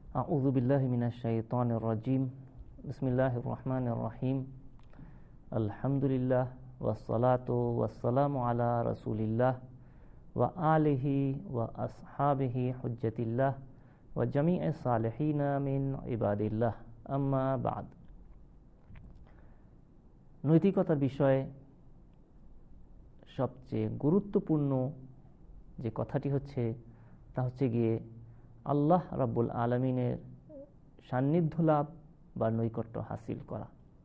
আউযু বিল্লাহি মিনাশ শাইতানির রাজিম। বিসমিল্লাহির রহমানির রহিম। আলহামদুলিল্লাহ ওয়াসসালাতু ওয়াসসালামু আলা রাসূলিল্লাহ ওয়া আলিহি ওয়া আসহাবিহি হুজ্জাতিল্লাহ ওয়া জামিইস সালিহিনা মিন ইবাদিল্লাহ, আম্মা বা'দ। নৈতিকতার বিষয়ে সবচেয়ে গুরুত্বপূর্ণ যে কথাটি হচ্ছে তা হচ্ছে গিয়ে আল্লাহ রাব্বুল আলামিনের সান্নিধ্য লাভ বা নৈকট্য হাসিল করা।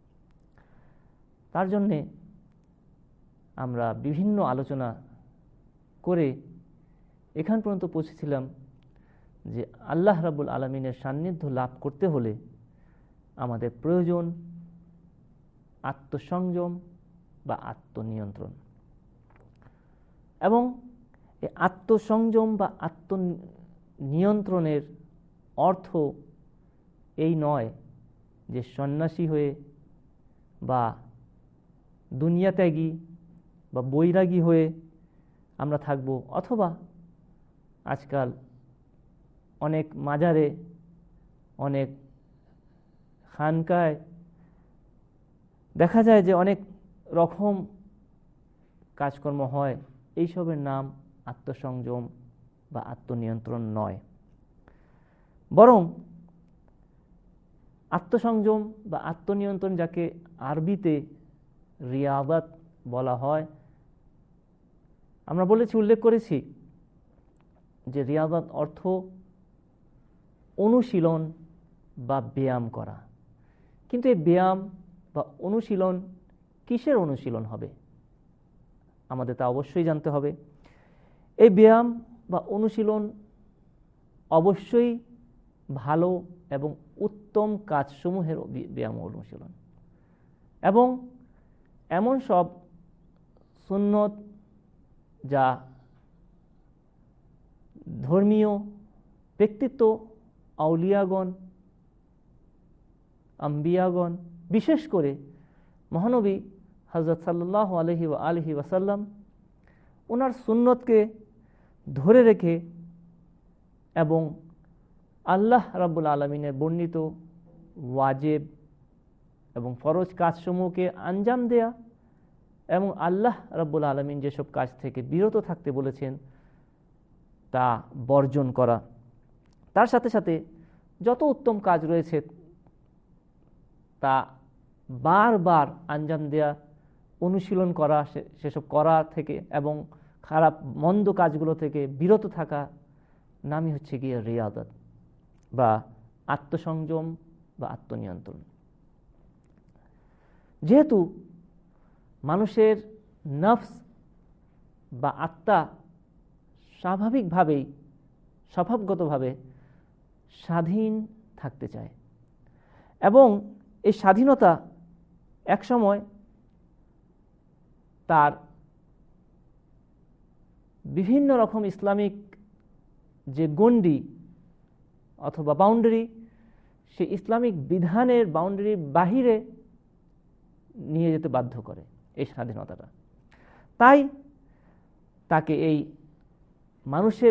তার জন্যে আমরা বিভিন্ন আলোচনা করে এখান পর্যন্ত পৌঁছেছিলাম যে আল্লাহ রাব্বুল আলামিনের সান্নিধ্য লাভ করতে হলে আমাদের প্রয়োজন আত্মসংযম বা আত্মনিয়ন্ত্রণ। এবং এই আত্মসংযম বা আত্মনিয়ন্ত্রণের অর্থ এই নয় যে সন্ন্যাসী হয়ে বা দুনিয়াত্যাগী বা বৈরাগী হয়ে আমরা থাকব, অথবা আজকাল অনেক মাজারে অনেক খানকায় দেখা যায় যে অনেক রকম কাজকর্ম হয়, এইসবের নাম আত্মসংযম বা আত্মনিয়ন্ত্রণ নয়। বরং আত্মসংযম বা আত্মনিয়ন্ত্রণ, যাকে আরবিতে রিয়াদাত বলা হয়, আমরা উল্লেখ করেছি যে রিয়াদাত অর্থ অনুশীলন বা ব্যায়াম করা। কিন্তু এই ব্যায়াম বা অনুশীলন কিসের অনুশীলন হবে আমাদের তা অবশ্যই জানতে হবে। এই ব্যায়াম বা অনুশীলন অবশ্যই ভালো এবং উত্তম কাজসমূহের ব্যায়াম অনুশীলন, এবং এমন সব সুন্নত যা ধর্মীয় ব্যক্তিত্ব, আউলিয়াগণ, আম্বিয়াগণ, বিশেষ করে মহানবী হযরত সাল্লাল্লাহু আলাইহি ওয়া আলিহি ওয়াসাল্লাম ওনার সুন্নতকে ধরে রেখে এবং আল্লাহ রাব্বুল আলামিনের বর্ণিত ওয়াজিব এবং ফরজ কাজসমূহকে আঞ্জাম দেয়া এবং আল্লাহ রাব্বুল আলামিন যেসব কাজ থেকে বিরত থাকতে বলেছেন তা বর্জন করা। তার সাথে সাথে যত উত্তম কাজ রয়েছে তা বারবার আঞ্জাম দেয়া, অনুশীলন করা, সেসব করা থেকে এবং খারাপ মন্দ কাজগুলো থেকে বিরত থাকা নামই হচ্ছে গিয়ে রিয়াদাত বা আত্মসংযম বা আত্মনিয়ন্ত্রণ। যেহেতু মানুষের নফস বা আত্মা স্বাভাবিকভাবেই স্বভাবগতভাবে স্বাধীন থাকতে চায়, এবং এই স্বাধীনতা একসময় তার বিভিন্ন রকম ইসলামিক যে গণ্ডি অথবা বাউন্ডারি, সেই ইসলামিক বিধানের বাউন্ডারির বাহিরে নিয়ে যেতে বাধ্য করে এই স্বাধীনতাটা। তাই তাকে এই মানুষের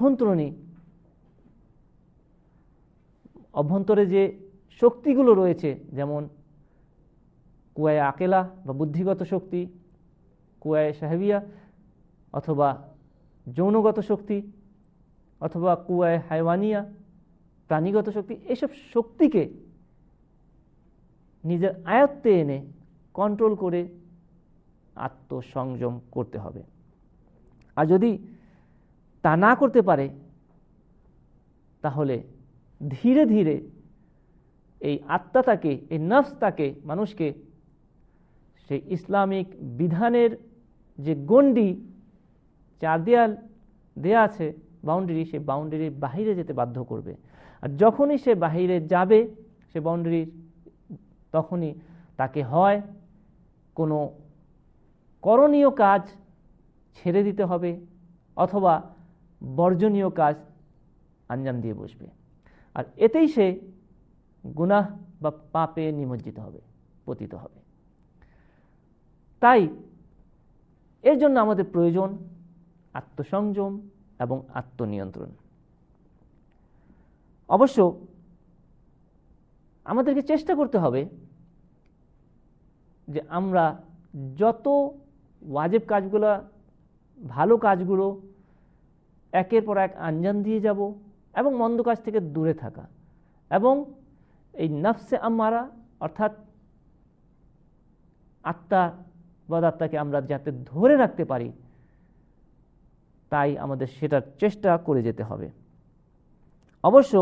অভ্যন্তরে যে শক্তিগুলো রয়েছে, যেমন কুয়ায়ে আকেলা বা বুদ্ধিগত শক্তি, কুয়ায়ে শাহবিয়া অথবা যৌনগত শক্তি, অথবা কুয়ায়ে হায়ওয়ানিয়া প্রাণীগত শক্তি, এসব শক্তিকে নিজের আয়ত্তে এনে কন্ট্রোল করে আত্মসংযম করতে হবে। আর যদি তা না করতে পারে তাহলে ধীরে ধীরে এই আত্মাটাকে, এই নফসটাকে, মানুষকে সেই ইসলামিক বিধানের যে গণ্ডি, চার দেয়াল দেয়া আছে বাউন্ডারি, সেই বাউন্ডারির বাহিরে যেতে বাধ্য করবে। আর যখনই সে বাহিরে যাবে সে বাউন্ডারির, তখনই তাকে হয় কোনো করণীয় কাজ ছেড়ে দিতে হবে অথবা বর্জনীয় কাজ আঞ্জাম দিয়ে বসবে, আর এতেই সে গুনাহ বা পাপে নিমজ্জিত হবে, পতিত হবে। তাই এর জন্য আমাদের প্রয়োজন আত্মসংযম এবং আত্মনিয়ন্ত্রণ। অবশ্য আমাদেরকে চেষ্টা করতে হবে যে আমরা যত ওয়াজিব কাজগুলো, ভালো কাজগুলো একের পর এক আঞ্জাম দিয়ে যাব এবং মন্দ কাজ থেকে দূরে থাকা, এবং এই নফসে আম্মারা অর্থাৎ আত্মা বদাত্মাকে আমরা যাতে ধরে রাখতে পারি, তাই আমাদের সেটার চেষ্টা করে যেতে হবে। অবশ্য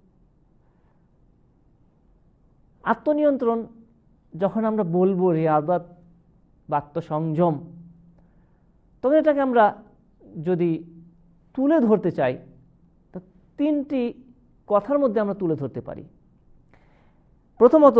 আত্মনিয়ন্ত্রণ যখন আমরা বলবো রিয়াদত বা আত্মসংযম, তখন এটাকে আমরা যদি তুলে ধরতে চাই তা তিনটি কথার মধ্যে আমরা তুলে ধরতে পারি। প্রথমত,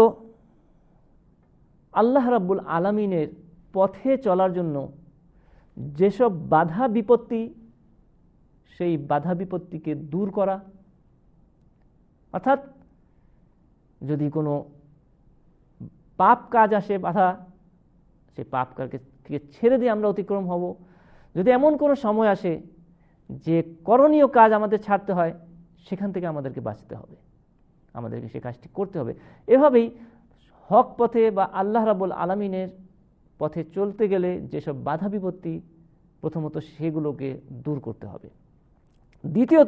আল্লাহ রাব্বুল আলামিনের পথে চলার জন্য যেসব বাধা বিপত্তি, সেই বাধা বিপত্তিকে দূর করা, অর্থাৎ যদি কোনো পাপ কাজ আসে বাধা, সেই পাপ কাজকে ছেড়ে দিয়ে আমরা অতিক্রম হব। যদি এমন কোনো সময় আসে যে করণীয় কাজ আমাদের ছাড়তে হয়, সেখান থেকে আমাদেরকে বাঁচতে হবে, আমাদেরকে সে কাজটি করতে হবে। এভাবেই হক পথে বা আল্লাহ রাব্বুল আলামিনের পথে চলতে গেলে যেসব বাধা বিপত্তি, প্রথমত সেগুলোকে দূর করতে হবে। দ্বিতীয়ত,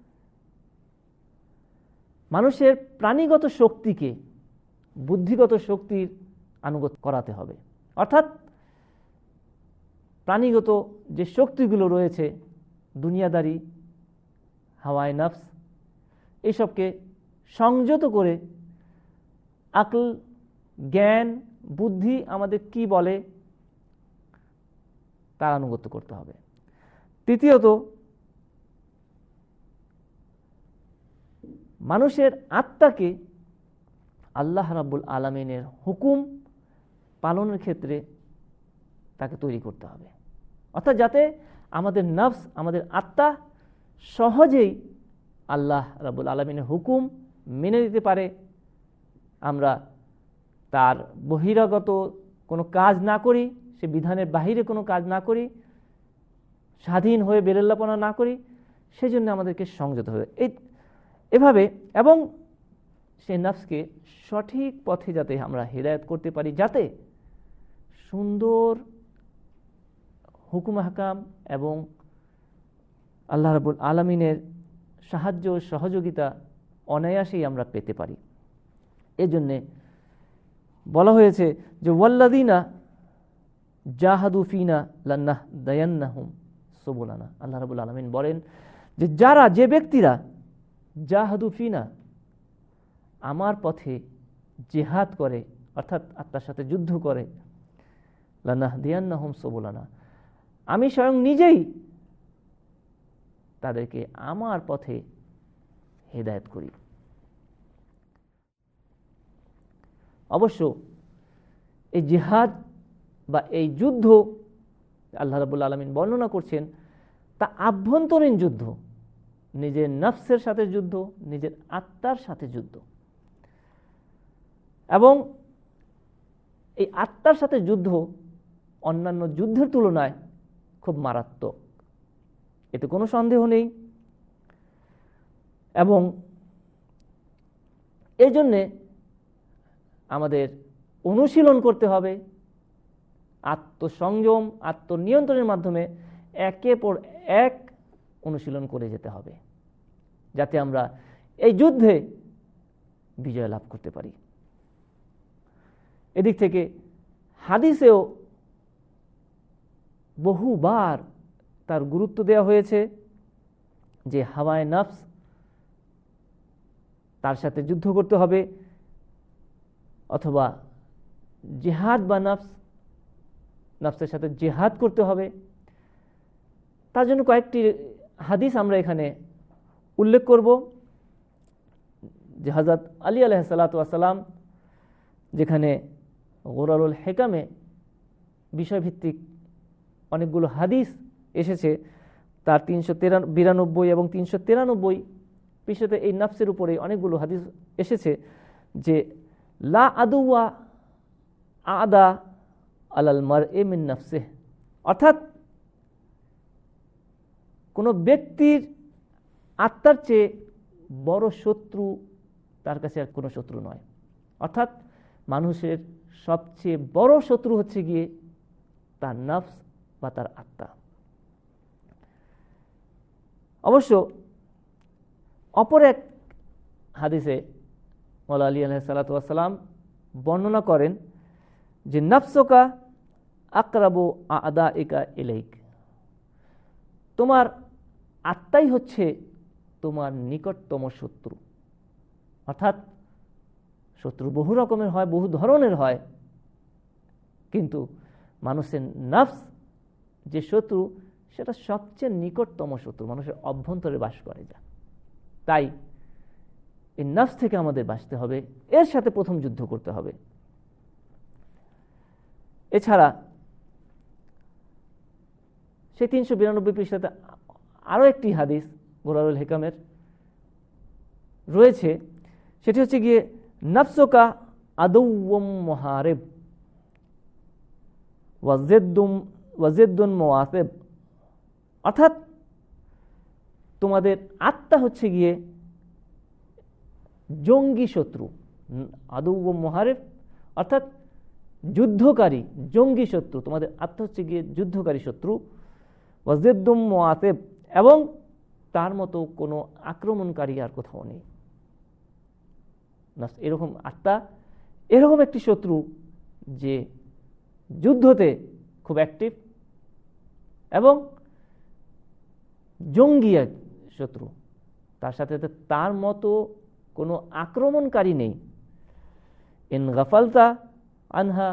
মানুষের প্রাণীগত শক্তিকে বুদ্ধিগত শক্তির আনুগত্য করাতে হবে। অর্থাৎ প্রাণীগত যে শক্তিগুলো রয়েছে, দুনিয়াদারি, হাওয়ায়ে নফস, এইসবকে সংযত করে আকল, জ্ঞান, বুদ্ধি আমাদের কি বলে তার আনুগত্য করতে হবে। তৃতীয়ত, মানুষের আত্মাকে আল্লাহ রাব্বুল আলামিনের হুকুম পালনের ক্ষেত্রে তাকে তৈরি করতে হবে। অর্থাৎ যাতে আমাদের নফস, আমাদের আত্মা সহজেই আল্লাহ রাব্বুল আলামিনের হুকুম মেনে নিতে পারে, আমরা তার বহিরাগত কোনো কাজ না করি, সে বিধানের বাহিরে কোনো কাজ না করি, স্বাধীন হয়ে বেরেল্লাপনা না করি, সেজন্য আমাদেরকে সংযত হবে এভাবে, এবং সেই নফসকে সঠিক পথে যাতে আমরা হিদায়াত করতে পারি, যাতে সুন্দর হুকুম হাকাম এবং আল্লাহ রাব্বুল আলামিনের সাহায্য সহযোগিতা অনায়াসেই আমরা পেতে পারি। এজন্যে বলা হয়েছে যে ওয়াল্লাযীনা জাহাদু ফিনা লানাহদায়ান্নাহুম সুবুলানা। আল্লাহ রাব্বুল আলামিন বলেন যে যে ব্যক্তিরা জাহাদু ফিনা, আমার পথে জিহাদ করে, অর্থাৎ আত্মার সাথে যুদ্ধ করে, লানাহদিয়ান্নাহুম সুবুলানা, আমি স্বয়ং নিজেই তাদেরকে আমার পথে হেদায়েত করি। অবশ্য এই জিহাদ বা এই যুদ্ধ আল্লাহ রাব্বুল আলামিন বর্ণনা করছেন, তা আভ্যন্তরীণ যুদ্ধ, নিজের নফসের সাথে যুদ্ধ, নিজের আত্মার সাথে যুদ্ধ। এবং এই আত্মার সাথে যুদ্ধ অন্যান্য যুদ্ধের তুলনায় খুব মারাত্মক, এতে কোনো সন্দেহ নেই। এবং এই জন্যে আমাদের অনুশীলন করতে হবে, আত্মসংযম, আত্মনিয়ন্ত্রণের মাধ্যমে একের পর এক অনুশীলন করে যেতে হবে, যাতে আমরা এই যুদ্ধে বিজয় লাভ করতে পারি। এদিক থেকে হাদিসেও বহুবার তার গুরুত্ব দেওয়া হয়েছে যে হাওয়ায়ে নফস, তার সাথে যুদ্ধ করতে হবে, অথবা জিহাদ বা নফসের সাথে জিহাদ করতে হবে। তার জন্য কয়েকটি হাদিস আমরা এখানে উল্লেখ করব, যে হযরত আলী আলাইহিস সালাতু ওয়াস সালাম যেখানে গুরারুল হিকামে বিষয়ভিত্তিক অনেকগুলো হাদিস এসেছে, তার 392 এবং 393 পৃষ্ঠাতে এই নফসের উপরে অনেকগুলো হাদিস এসেছে যে লা আদুয়া আদা আলাল মারই মিন নফসিহি, অর্থাৎ কোনো ব্যক্তির আত্মার চেয়ে বড় শত্রু তার কাছে আর কোনো শত্রু নয়। অর্থাৎ মানুষের সবচেয়ে বড় শত্রু হচ্ছে গিয়ে তার নফস বা তার আত্মা। অবশ্য অপর এক হাদিসে মওলা আলী আলাইহিস সালাতু ওয়াস সালাম বর্ণনা করেন যে নফসুকা আকরাবু আদাইকা ইলাইক, তোমার আত্মাই হচ্ছে তোমার নিকটতম শত্রু। অর্থাৎ শত্রু বহু রকমের হয়, বহু ধরনের হয়, কিন্তু মানুষের নফস যে শত্রু সেটা সবচেয়ে নিকটতম শত্রু, মানুষের অভ্যন্তরে বাস করে যা। তাই এই নফস থেকে আমাদের বাঁচতে হবে, এর সাথে প্রথম যুদ্ধ করতে হবে। এছাড়া সেই 392 পৃষ্ঠাতে আরও একটি হাদিস গোরারুল হিকামের রয়েছে, সেটি হচ্ছে গিয়ে নফসুকা আদুউম মুহারিব ওয়াজিদ্দুন মুওয়াসিব, অর্থাৎ তোমাদের আত্মা হচ্ছে গিয়ে জঙ্গি শত্রু। আদুউম মুহারিব অর্থাৎ যুদ্ধকারী, জঙ্গি শত্রু। তোমাদের আত্মা হচ্ছে গিয়ে যুদ্ধকারী শত্রু। ওয়াজিদ্দুম মুওয়াসিব, এবং তার মতো কোনো আক্রমণকারী আর কোথাও নেই। এরকম আত্মা এরকম একটি শত্রু যে যুদ্ধতে খুব অ্যাক্টিভ এবং জঙ্গি এক শত্রু, তার সাথে তার মতো কোনো আক্রমণকারী নেই। ইন গাফালতা আনহা,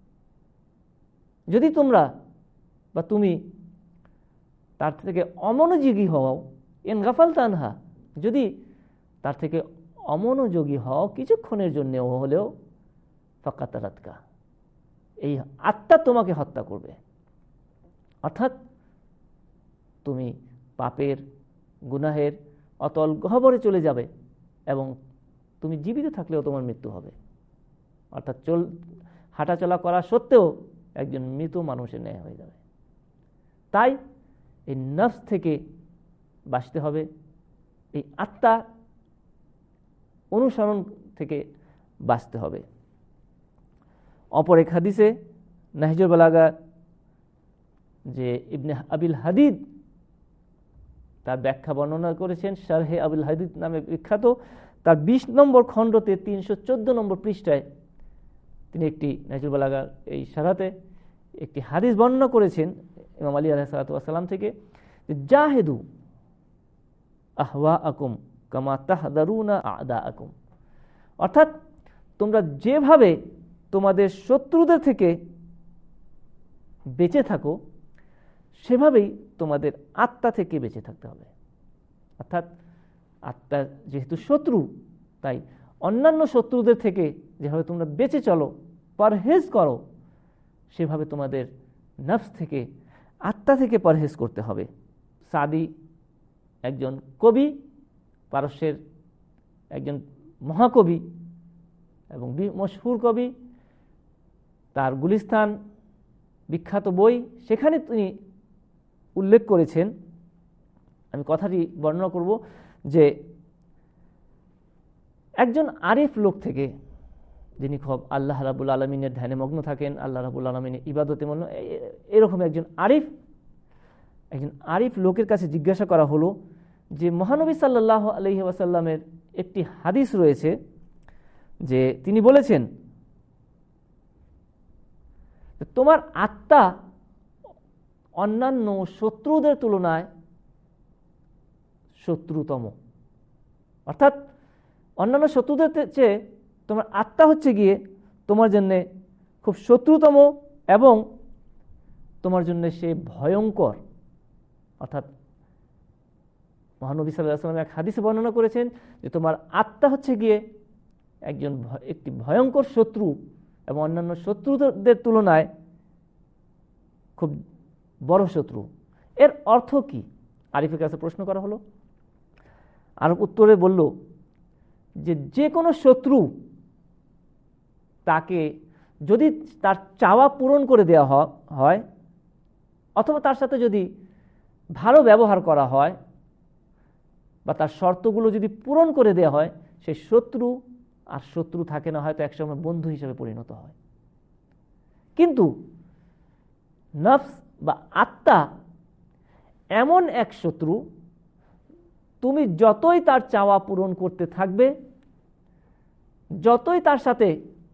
যদি তোমরা বা তুমি তার থেকে অমনোযোগী হও, ইন গাফালতা আনহা, যদি তার থেকে অমনোযোগী হও কিছুক্ষণের জন্য হলেও, ফাকাতালাতকা, এই আত্মা তোমাকে হত্যা করবে। অর্থাৎ তুমি পাপের গুনাহের অতল গহ্বরে চলে যাবে এবং তুমি জীবিত থাকলেও তোমার মৃত্যু হবে। অর্থাৎ হাঁটাচলা করা সত্ত্বেও একজন মৃত মানুষের ন্যায় হয়ে যাবে। তাই এই নফস থেকে বাঁচতে হবে, এই আত্মা অনুসরণ থেকে বাঁচতে হবে। অপর এক হাদিসে নাহজুল বালাগা যে ইবনে আবিল হাদিদ তার ব্যাখ্যা বর্ণনা করেছেন, শারহে আবিল হাদিদ নামে বিখ্যাত, তার 20 নম্বর খণ্ডতে 314 নম্বর পৃষ্ঠায় তিনি একটি নাহজুল বালাগার এই শারহাতে একটি হাদিস বর্ণনা করেছেন ইমাম আলী আলাইহিস সালাতু ওয়াস সালাম থেকে, যে জাহিদু আহওয়াআকুম কামা তাহদারুনা আ'দাআকুম, অর্থাৎ তোমরা যেভাবে তোমাদের শত্রুদের থেকে বেঁচে থাকো সেভাবেই তোমাদের আত্মা থেকে বেঁচে থাকতে হবে। অর্থাৎ আত্মা যেহেতু শত্রু, তাই অন্যান্য শত্রুদের থেকে যেভাবে তোমরা বেঁচে চলো, পরহেজ করো, সেভাবে তোমাদের নফস থেকে, আত্মা থেকে পরহেজ করতে হবে। সাদি একজন কবি, পারস্যের একজন মহাকবি এবং মশহুর কবি, তার গুলিস্তান বিখ্যাত বই, সেখানে তিনি উল্লেখ করেছেন, আমি কথাটি বর্ণনা করব, যে একজন আরিফ লোক থেকে, যিনি খুব আল্লাহ রাব্বুল আলামিনের ধ্যানে মগ্ন থাকেন, আল্লাহ রাব্বুল আলামিনের ইবাদতে মগ্ন, এরকম একজন আরিফ লোকের কাছে জিজ্ঞাসা করা হলো যে মহানবী সাল্লাল্লাহু আলাইহি ওয়াসাল্লামের একটি হাদিস রয়েছে যে তিনি বলেছেন তোমার আত্মা অন্যান্য শত্রুদের তুলনায় শত্রুতম, অর্থাৎ অন্যান্য শত্রুদের চেয়ে তোমার আত্মা হচ্ছে গিয়ে তোমার জন্য খুব শত্রুতম এবং তোমার জন্য সে ভয়ঙ্কর। অর্থাৎ মহানবী সাল্লাল্লাহু আলাইহি ওয়াসাল্লাম এক হাদিসে বর্ণনা করেছেন যে তোমার আত্মা হচ্ছে গিয়ে একটি ভয়ঙ্কর শত্রু এবং অন্যান্য শত্রুদের তুলনায় খুব বড় শত্রু। এর অর্থ কি? আরিফের কাছে প্রশ্ন করা হলো। আরব উত্তরে বলল যে কোনো শত্রু তাকে যদি তার চাওয়া পূরণ করে দেওয়া হয় অথবা তার সাথে যদি ভালো ব্যবহার করা হয় বা তার শর্তগুলো যদি পূরণ করে দেওয়া হয়, সেই শত্রু আর শত্রু থাকে না, হয়তো একসময় বন্ধু হিসেবে পরিণত হয়। কিন্তু নফস বা আত্মা এমন এক শত্রু, তুমি যতই তার চাওয়া পূরণ করতে থাকবে, যতই তার সাথে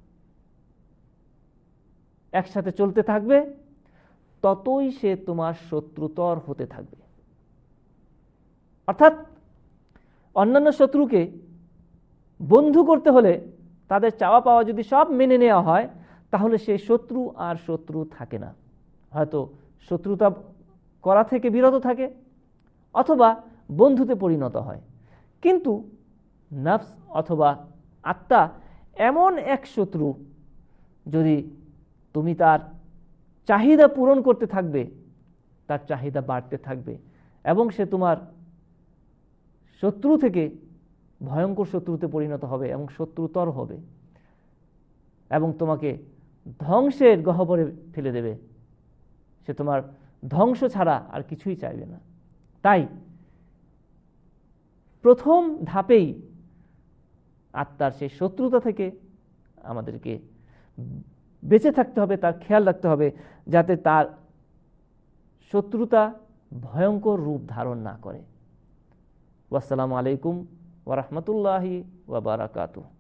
একসাথে চলতে থাকবে, ততই সে তোমার শত্রুতর হতে থাকবে। অর্থাৎ অন্যান্য শত্রুকে বন্ধু করতে হলে তাদের চাওয়া পাওয়া যদি সব মেনে নেওয়া হয়, তাহলে সে শত্রু আর শত্রু থাকে না। হয়তো শত্রুতা করা থেকে বিরত থাকে অথবা বন্ধুতে পরিণত হয়। কিন্তু নফস অথবা আত্মা এমন এক শত্রু, যদি তুমি তার চাহিদা পূরণ করতে থাকবে, তার চাহিদা বাড়তে থাকবে এবং সে তোমার শত্রু থেকে ভয়ঙ্কর শত্রুতে পরিণত হবে এবং শত্রুতর হবে এবং তোমাকে ধ্বংসের গহ্বরে ফেলে দেবে। সে তোমার ধ্বংস ছাড়া আর কিছুই চাইবে না। তাই প্রথম ধাপেই আত্মার সেই শত্রুতা থেকে আমাদেরকে বেঁচে থাকতে হবে, তার খেয়াল রাখতে হবে যাতে তার শত্রুতা ভয়ঙ্কর রূপ ধারণ না করে। আসসালামু আলাইকুম ওয়া রাহমাতুল্লাহি ওয়া বারাকাতুহু।